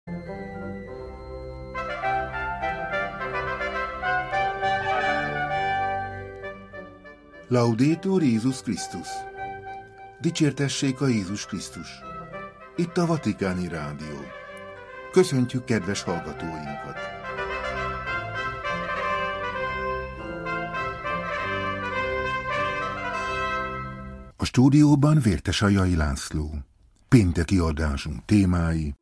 Laudetur Jézus Krisztus! Dicsértessék a Jézus Krisztus! Itt a Vatikáni Rádió. Köszöntjük kedves hallgatóinkat! A stúdióban Vértesajai László. Pénteki adásunk témái: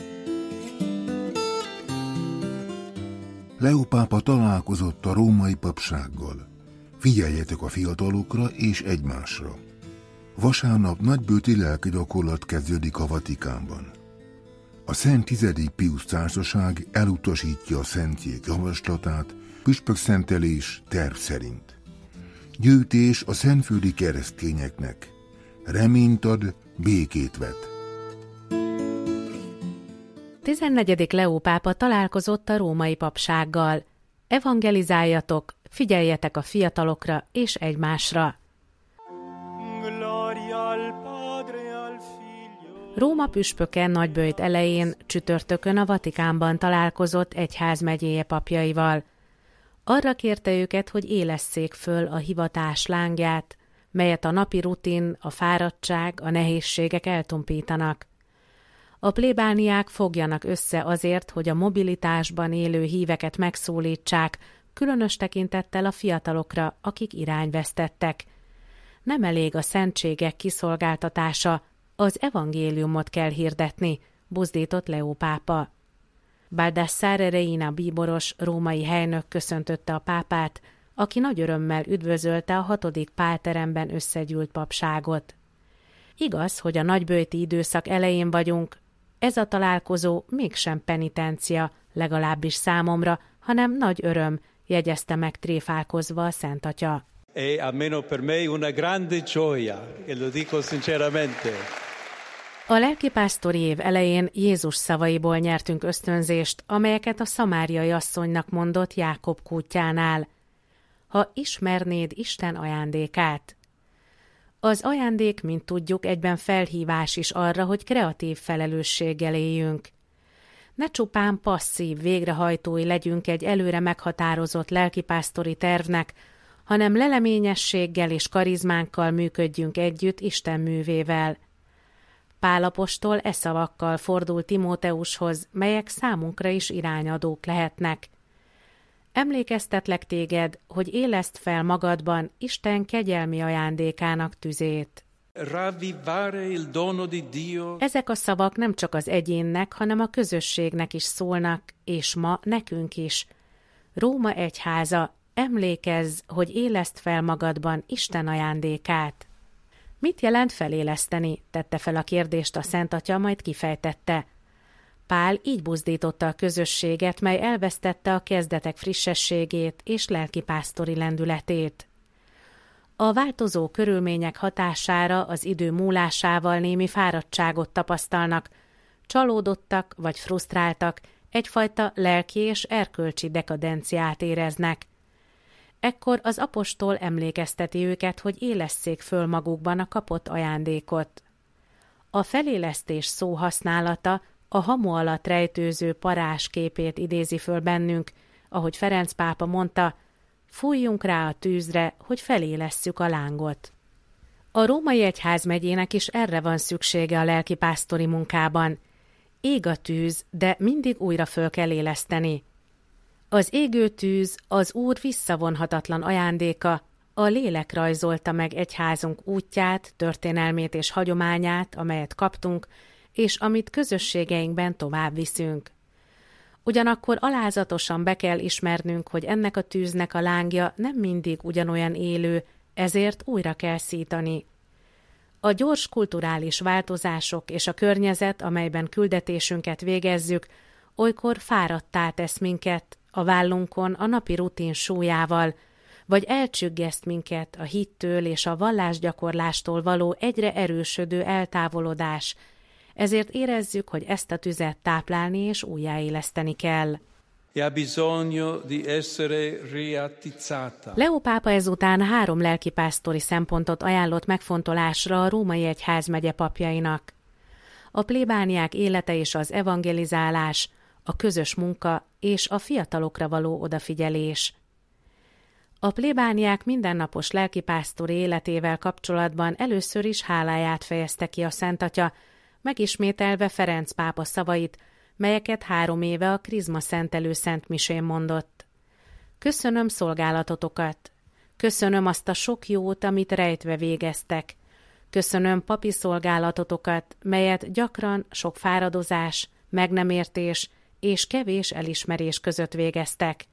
Leó pápa találkozott a római papsággal. Figyeljetek a fiatalokra és egymásra. Vasárnap nagybőti lelkigyakorlat kezdődik a Vatikánban. A Szent 10. Piusz társaság elutasítja a szentjék javaslatát, püspökszentelés terv szerint. Gyűjtés a szentföldi keresztényeknek. Reményt ad, békét vet. 14. Leó pápa találkozott a római papsággal. Evangelizáljatok, figyeljetek a fiatalokra és egymásra. Róma püspöke nagyböjt elején csütörtökön a Vatikánban találkozott egyházmegyéje papjaival. Arra kérte őket, hogy élesszék föl a hivatás lángját, melyet a napi rutin, a fáradtság, a nehézségek eltompítanak. A plébániák fogjanak össze azért, hogy a mobilitásban élő híveket megszólítsák, különös tekintettel a fiatalokra, akik irányvesztettek. Nem elég a szentségek kiszolgáltatása, az evangéliumot kell hirdetni, buzdított Leó pápa. Baldassare Reina bíboros római helynök köszöntötte a pápát, aki nagy örömmel üdvözölte a 6. Pálteremben összegyűlt papságot. Igaz, hogy a nagyböjti időszak elején vagyunk, ez a találkozó mégsem penitencia, legalábbis számomra, hanem nagy öröm, jegyezte meg tréfálkozva a Szent Atya. Almeno per me una grande gioia, e lo dico sinceramente. A lelkipásztori év elején Jézus szavaiból nyertünk ösztönzést, amelyeket a szamáriai asszonynak mondott Jákob kútjánál. Ha ismernéd Isten ajándékát. Az ajándék, mint tudjuk, egyben felhívás is arra, hogy kreatív felelősséggel éljünk. Ne csupán passzív végrehajtói legyünk egy előre meghatározott lelkipásztori tervnek, hanem leleményességgel és karizmánkkal működjünk együtt Isten művével. Pál apostol e szavakkal fordul Timóteushoz, melyek számunkra is irányadók lehetnek. Emlékeztetlek téged, hogy éleszd fel magadban Isten kegyelmi ajándékának tüzét. Ezek a szavak nem csak az egyénnek, hanem a közösségnek is szólnak, és ma nekünk is. Róma egyháza, emlékezz, hogy éleszd fel magadban Isten ajándékát. Mit jelent feléleszteni? Tette fel a kérdést a Szent Atya, majd kifejtette. Pál így buzdította a közösséget, mely elvesztette a kezdetek frissességét és lelkipásztori lendületét. A változó körülmények hatására az idő múlásával némi fáradtságot tapasztalnak, csalódottak vagy frusztráltak, egyfajta lelki és erkölcsi dekadenciát éreznek. Ekkor az apostol emlékezteti őket, hogy élesszék föl magukban a kapott ajándékot. A felélesztés szó használata a hamu alatt rejtőző parázs képét idézi föl bennünk, ahogy Ferenc pápa mondta, fújjunk rá a tűzre, hogy felélesszük a lángot. A római egyházmegyének is erre van szüksége a lelkipásztori munkában. Ég a tűz, de mindig újra föl kell éleszteni. Az égő tűz az Úr visszavonhatatlan ajándéka, a lélek rajzolta meg egyházunk útját, történelmét és hagyományát, amelyet kaptunk, és amit közösségeinkben tovább viszünk. Ugyanakkor alázatosan be kell ismernünk, hogy ennek a tűznek a lángja nem mindig ugyanolyan élő, ezért újra kell szítani. A gyors kulturális változások és a környezet, amelyben küldetésünket végezzük, olykor fáradttá tesz minket a vállunkon a napi rutin súlyával, vagy elcsüggeszt minket a hittől és a vallásgyakorlástól való egyre erősödő eltávolodás, ezért érezzük, hogy ezt a tüzet táplálni és újjáéleszteni kell. Leó pápa ezután 3 lelkipásztori szempontot ajánlott megfontolásra a római egyházmegye papjainak. a plébániák élete és az evangelizálás, a közös munka és a fiatalokra való odafigyelés. A plébániák mindennapos lelkipásztori életével kapcsolatban először is háláját fejezte ki a Szent Atya, megismételve Ferenc pápa szavait, melyeket 3 éve a krizma szentelő szentmisén mondott. Köszönöm szolgálatotokat, köszönöm azt a sok jót, amit rejtve végeztek, köszönöm papi szolgálatotokat, melyet gyakran sok fáradozás, meg nem értés és kevés elismerés között végeztek.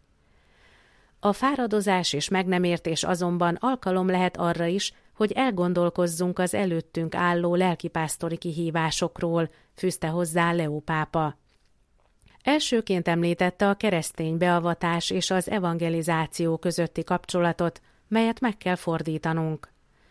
A fáradozás és meg nem értés azonban alkalom lehet arra is, hogy elgondolkozzunk az előttünk álló lelkipásztori kihívásokról, fűzte hozzá Leó pápa. Elsőként említette a keresztény beavatás és az evangelizáció közötti kapcsolatot, melyet meg kell fordítanunk.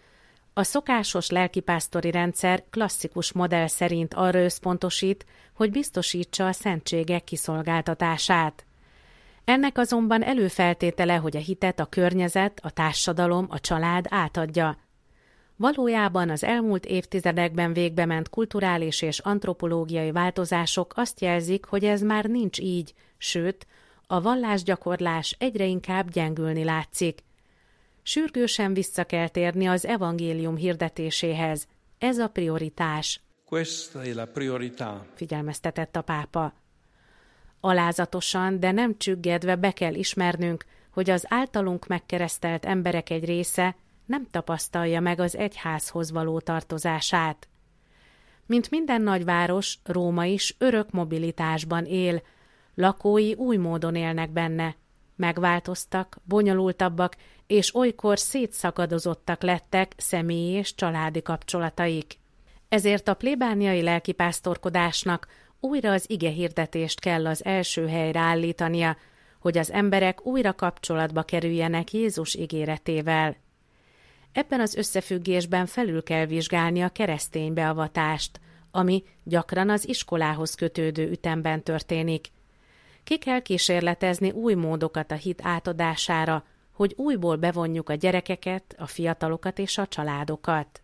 A szokásos lelkipásztori rendszer klasszikus modell szerint arra összpontosít, hogy biztosítsa a szentségek kiszolgáltatását. Ennek azonban előfeltétele, hogy a hitet a környezet, a társadalom, a család átadja. Valójában az elmúlt évtizedekben végbement kulturális és antropológiai változások azt jelzik, hogy ez már nincs így, sőt, a vallásgyakorlás egyre inkább gyengülni látszik. Sürgősen vissza kell térni az evangélium hirdetéséhez. Ez a prioritás. Questa è la priorità. Figyelmeztetett a pápa. Alázatosan, de nem csüggedve be kell ismernünk, hogy az általunk megkeresztelt emberek egy része nem tapasztalja meg az egyházhoz való tartozását. Mint minden nagyváros, Róma is örök mobilitásban él, lakói új módon élnek benne. Megváltoztak, bonyolultabbak, és olykor szétszakadozottak lettek személyi és családi kapcsolataik. Ezért a plébániai lelkipásztorkodásnak újra az igehirdetést kell az első helyre állítania, hogy az emberek újra kapcsolatba kerüljenek Jézus ígéretével. Ebben az összefüggésben felül kell vizsgálni a keresztény beavatást, ami gyakran az iskolához kötődő ütemben történik. Ki kell kísérletezni új módokat a hit átadására, hogy újból bevonjuk a gyerekeket, a fiatalokat és a családokat.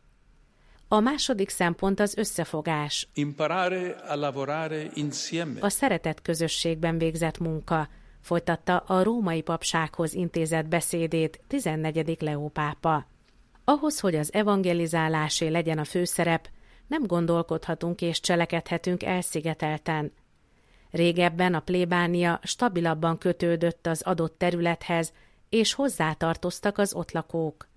A második szempont az összefogás. Imparare a lavorare insieme. A szeretet közösségben végzett munka, folytatta a római papsághoz intézett beszédét 14. Leó pápa. Ahhoz, hogy az evangelizálásé legyen a főszerep, nem gondolkodhatunk és cselekedhetünk elszigetelten. Régebben a plébánia stabilabban kötődött az adott területhez, és hozzátartoztak az ott lakók.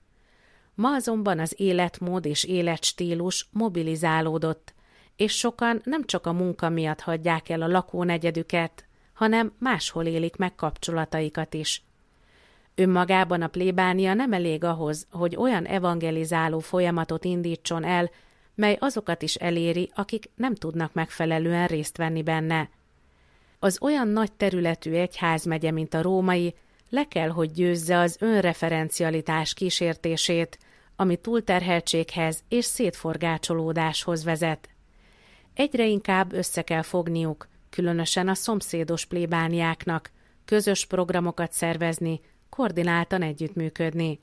Ma azonban az életmód és életstílus mobilizálódott, és sokan nem csak a munka miatt hagyják el a lakónegyedüket, hanem máshol élik meg kapcsolataikat is. Önmagában a plébánia nem elég ahhoz, hogy olyan evangelizáló folyamatot indítson el, mely azokat is eléri, akik nem tudnak megfelelően részt venni benne. Az olyan nagy területű egyházmegye, mint a római, le kell, hogy győzze az önreferencialitás kísértését, ami túlterheltséghez és szétforgácsolódáshoz vezet. Egyre inkább össze kell fogniuk, különösen a szomszédos plébániáknak, közös programokat szervezni, koordináltan együttműködni.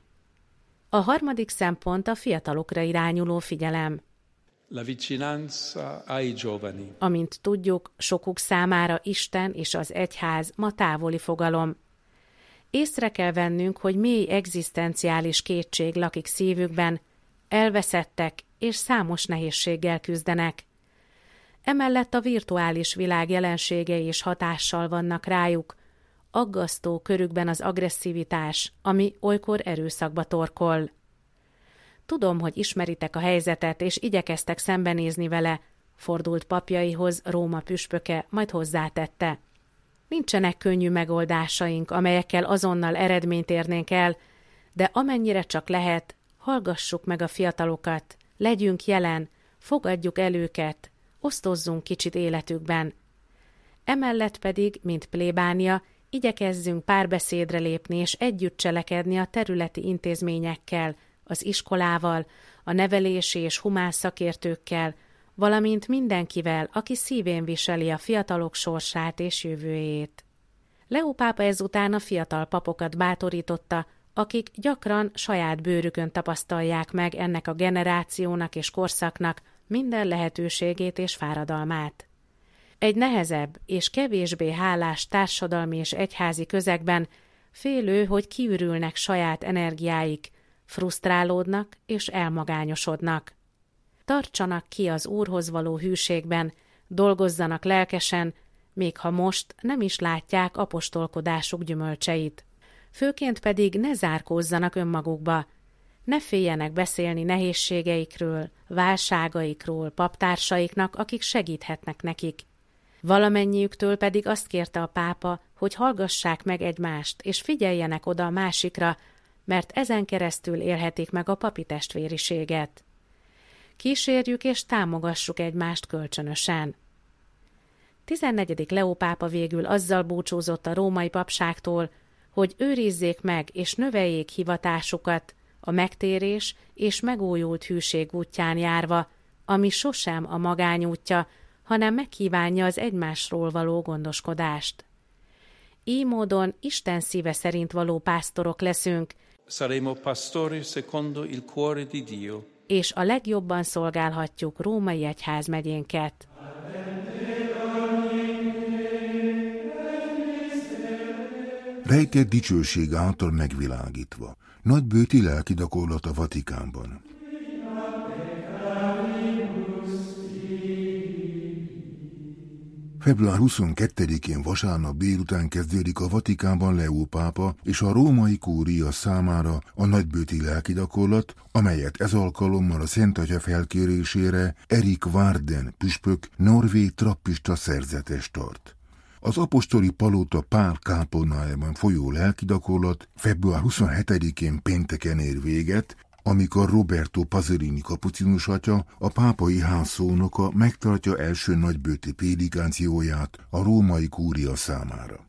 A harmadik szempont a fiatalokra irányuló figyelem. La vicinanza ai giovani. Amint tudjuk, sokuk számára Isten és az egyház ma távoli fogalom. Észre kell vennünk, hogy mély egzisztenciális kétség lakik szívükben, elveszettek és számos nehézséggel küzdenek. Emellett a virtuális világ jelenségei is hatással vannak rájuk, aggasztó körükben az agresszivitás, ami olykor erőszakba torkol. Tudom, hogy ismeritek a helyzetet, és igyekeztek szembenézni vele, fordult papjaihoz Róma püspöke, majd hozzátette. Nincsenek könnyű megoldásaink, amelyekkel azonnal eredményt érnénk el, de amennyire csak lehet, hallgassuk meg a fiatalokat, legyünk jelen, fogadjuk el őket, osztozzunk kicsit életükben. Emellett pedig, mint plébánia, igyekezzünk párbeszédre lépni és együtt cselekedni a területi intézményekkel, az iskolával, a nevelési és humán szakértőkkel, valamint mindenkivel, aki szívén viseli a fiatalok sorsát és jövőjét. Leó pápa ezután a fiatal papokat bátorította, akik gyakran saját bőrükön tapasztalják meg ennek a generációnak és korszaknak minden lehetőségét és fáradalmát. Egy nehezebb és kevésbé hálás társadalmi és egyházi közegben félő, hogy kiürülnek saját energiáik, frusztrálódnak és elmagányosodnak. Tartsanak ki az Úrhoz való hűségben, dolgozzanak lelkesen, még ha most nem is látják apostolkodásuk gyümölcseit. Főként pedig ne zárkózzanak önmagukba, ne féljenek beszélni nehézségeikről, válságaikról paptársaiknak, akik segíthetnek nekik. Valamennyiüktől pedig azt kérte a pápa, hogy hallgassák meg egymást, és figyeljenek oda a másikra, mert ezen keresztül élhetik meg a papi testvériséget. Kísérjük és támogassuk egymást kölcsönösen. 14. Leó pápa végül azzal búcsúzott a római papságtól, hogy őrizzék meg és növeljék hivatásukat a megtérés és megújult hűség útján járva, ami sosem a magány útja, hanem megkívánja az egymásról való gondoskodást. Így módon Isten szíve szerint való pásztorok leszünk, Saremo pastori secondo il cuore di Dio. És a legjobban szolgálhatjuk római egyházmegyénket. Rejtett dicsőség által megvilágítva. Nagybőti lelki gyakorlat a Vatikánban. Február 22-én vasárnap délután kezdődik a Vatikánban Leó pápa és a római kúria számára a nagybőti lelki gyakorlat, amelyet ez alkalommal a Szent Atya felkérésére Erik Varden püspök norvég trappista szerzetes tart. Az apostoli palota Pál kápolnájában folyó lelki gyakorlat február 27-én pénteken ér véget, amikor Roberto Pasolini kapucinus atya, a pápai ház szónoka megtartja első nagybőti prédikációját a római kúria számára.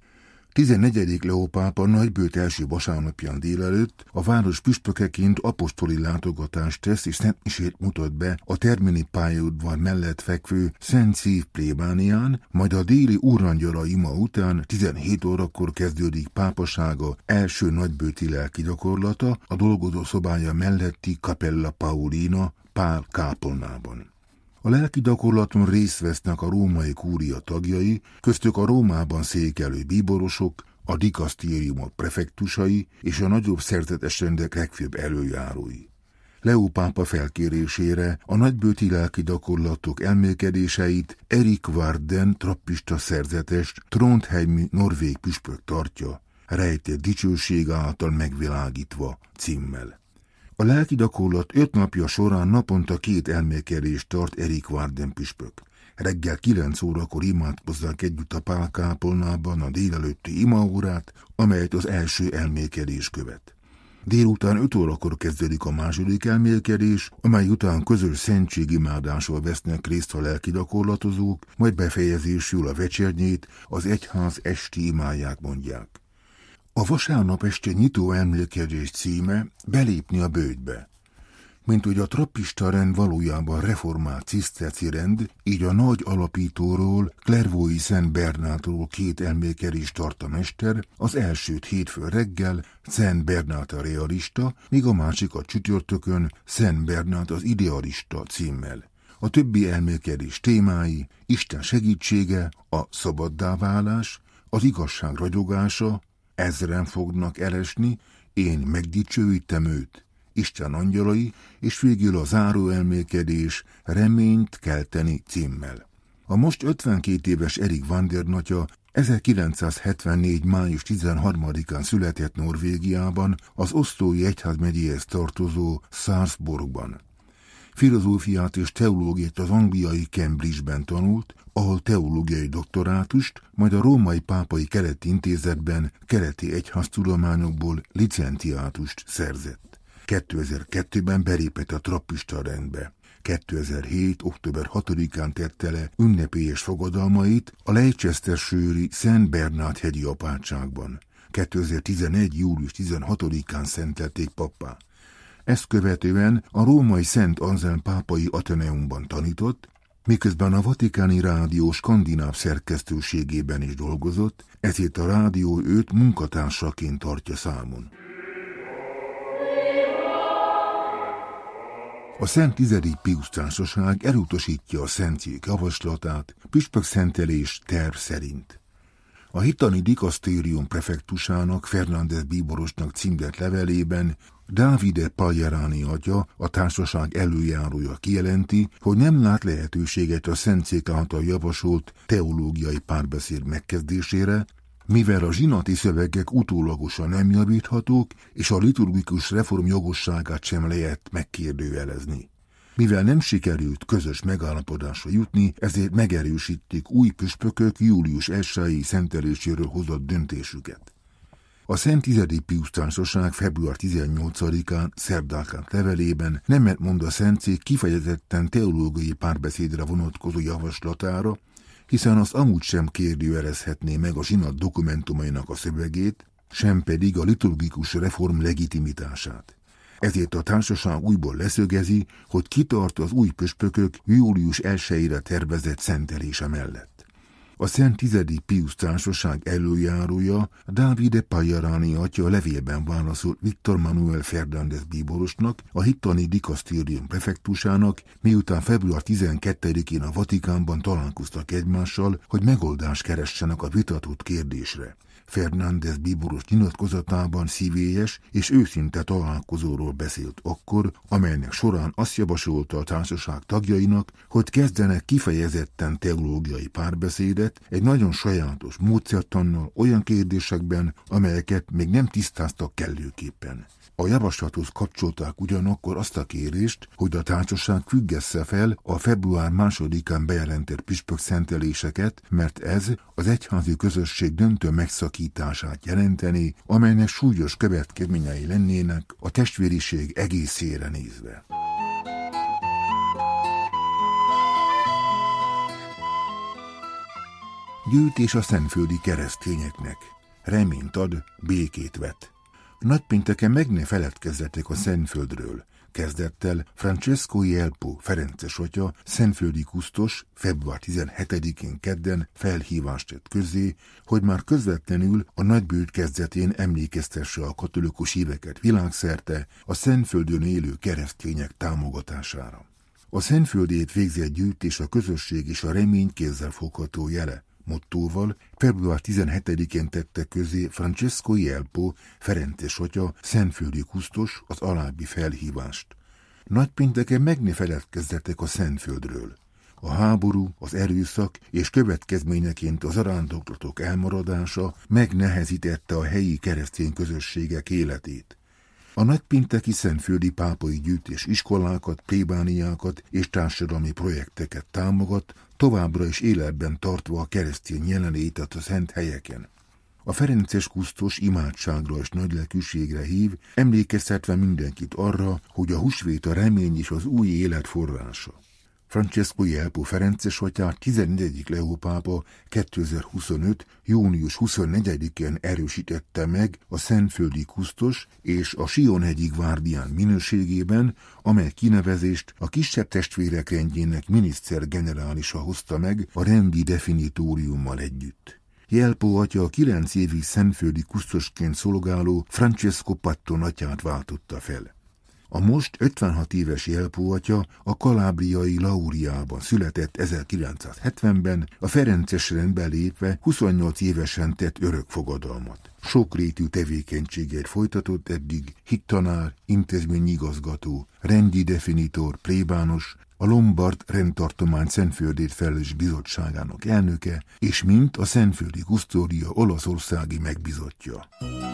14. Leó pápa nagybőt első vasárnapján délelőtt a város püspökeként apostoli látogatást tesz és szentmisét mutat be a Termini pályaudvar mellett fekvő Szent Szív plébánián, majd a déli úrangyala ima után 17 órakor kezdődik pápasága első nagybőti lelki gyakorlata a dolgozó szobája melletti Capella Paolina Pál kápolnában. A lelki gyakorlaton részt vesznek a római kúria tagjai, köztük a Rómában székelő bíborosok, a dikasztériumok prefektusai és a nagyobb szerzetes rendek legfőbb előjárói. Leó pápa felkérésére a nagybőti lelki gyakorlatok elmélkedéseit Erik Varden trappista szerzetest Trondheimi norvég püspök tartja, rejtett dicsőség által megvilágítva címmel. A lelki gyakorlat 5 napja során naponta 2 elmélkedést tart Erik Varden püspök. Reggel 9 órakor imádkozzák együtt a Pál kápolnában a délelőtti imaórát, amelyet az első elmélkedés követ. Délután 5 órakor kezdődik a második elmélkedés, amely után közös szentségimádással vesznek részt a lelki gyakorlatozók, majd befejezésül a vecsernyét, az egyház esti imáját mondják. A vasárnap este nyitó emlékezés címe Belépni a bőjtbe. Mint hogy a trappista rend valójában reformált ciszterci rend, így a nagy alapítóról, Clairvaux-i Szent Bernátról 2 emlékezést tart a mester, az elsőt hétfő reggel Szent Bernát a realista, míg a másikat csütörtökön Szent Bernát az idealista címmel. A többi elmélkedés témái Isten segítsége, a szabaddá válás, az igazság ragyogása, ezren fognak elesni, én megdicsőítem őt, Isten angyalai, és végül a záró elmélkedés reményt kelteni címmel. A most 52 éves Erik Varden atya 1974. május 13-án született Norvégiában, az Oszlói egyházmegyéhez tartozó Sarpsborgban. Filozófiát és teológiát az angliai Cambridge-ben tanult, ahol teológiai doktorátust, majd a Római Pápai Keleti Intézetben keleti egyháztudományokból licenciátust szerzett. 2002-ben belépett a trappista rendbe. 2007. október 6-án tette le ünnepélyes fogadalmait a Leicester-shire-i Szent Bernát hegyi apátságban. 2011. július 16-án szentelték pappá. Ezt követően a római Szent Anselm pápai Ateneumban tanított, miközben a Vatikáni Rádió skandináv szerkesztőségében is dolgozott, ezért a rádió őt munkatársaként tartja számon. A Szent Tizedik Piusz Társaság elutasítja a szentjék javaslatát püspökszentelés terv szerint. A hittani dikasztérium prefektusának Fernández bíborosnak címzett levelében Davide Pagliarani atya, a társaság előjárója kijelenti, hogy nem lát lehetőséget a szentszék által javasolt teológiai párbeszéd megkezdésére, mivel a zsinati szövegek utólagosan nem javíthatók, és a liturgikus reform jogosságát sem lehet megkérdőjelezni. Mivel nem sikerült közös megállapodásra jutni, ezért megerősítik új püspökök július 1-i szenteléséről hozott döntésüket. A Szent Tizedik Piusz Társaság február 18-án szerdán levelében nemet mond a szentszék kifejezetten teológiai párbeszédre vonatkozó javaslatára, hiszen az amúgy sem kérdőjelezhetné meg a zsinat dokumentumainak a szövegét, sem pedig a liturgikus reform legitimitását. Ezért a társaság újból leszögezi, hogy kitart az új püspökök július 1-ére tervezett szentelése mellett. A Szent Tizedik Piusz Társaság előjárója Davide Pagliarani atya levélben válaszolt Viktor Manuel Fernández bíborosnak, a hittani dikasztérium prefektusának, miután február 12-én a Vatikánban találkoztak egymással, hogy megoldást keressenek a vitatott kérdésre. Fernández bíboros nyilatkozatában szívélyes és őszinte találkozóról beszélt akkor, amelynek során azt javasolta a társaság tagjainak, hogy kezdenek kifejezetten teológiai párbeszédet egy nagyon sajátos módszertannal olyan kérdésekben, amelyeket még nem tisztáztak kellőképpen. A javaslathoz kapcsolták ugyanakkor azt a kérést, hogy a társaság függesse fel a február 2-án bejelentett püspökszenteléseket, mert ez az egyházi közösség döntő megszakítását jelenteni, amelynek súlyos következményei lennének a testvériség egészére nézve. Gyűjtés a szentföldi keresztényeknek. Reményt ad, békét vet. Nagypénteken meg ne feledkezzetek a Szentföldről. Kezdett el Francesco Jelpo ferences atya, szentföldi kusztos február 17-én kedden felhívást tett közzé, hogy már közvetlenül a nagybőjt kezdetén emlékeztesse a katolikus híveket világszerte a Szentföldön élő keresztények támogatására. A Szentföldét végzett gyűjtés a közösség és a remény kézzelfogható jele. Mottóval február 17-én tette közé Francesco Jelpo ferences atya, szentföldi kusztos az alábbi felhívást. Nagypénteken meg ne feledkezzetek a Szentföldről. A háború, az erőszak és következményeként az zarándoklatok elmaradása megnehezítette a helyi keresztény közösségek életét. A nagypénteki szentföldi pápai gyűjtés iskolákat, plébániákat és társadalmi projekteket támogat, továbbra is életben tartva a keresztény jelenlétet a szent helyeken. A ferences kusztos imádságra és nagylelkűségre hív, emlékeztetve mindenkit arra, hogy a húsvét a remény és az új élet forrása. Francesco Jelpo ferences atyát 14. Leó pápa 2025. június 24-én erősítette meg a szentföldi kusztos és a Sionhegyi Guardián minőségében, amely kinevezést a kisebb testvérek rendjének miniszter generálisa hozta meg a rendi definitóriummal együtt. Jelpo atya a 9 évig szentföldi kusztosként szolgáló Francesco Patton atyát váltotta fel. A most 56 éves Jelpo atya a kalábriai Lauriában született 1970-ben, a ferences rendbe lépve 28 évesen tett örökfogadalmat. Sokrétű tevékenységet folytatott eddig hittanár, intézményigazgató, rendi definitor, plébános, a Lombard rendtartomány Szentföldért felelős bizottságának elnöke, és mint a szentföldi kusztória olaszországi megbízottja.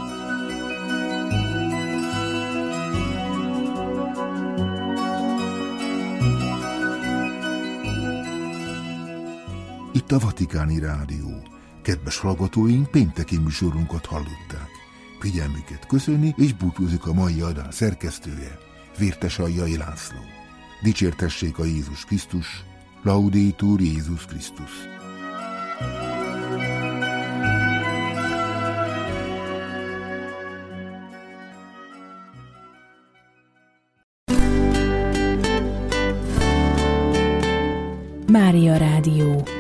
Itt a Vatikáni Rádió. Kedves hallgatóink, pénteki műsorunkat hallották. Figyelmüket köszöni és búcsúzik a mai adás szerkesztője, Vértesallyai László. Dicsértessék a Jézus Krisztus, Laudetur Jézus Krisztus. Mária Rádió.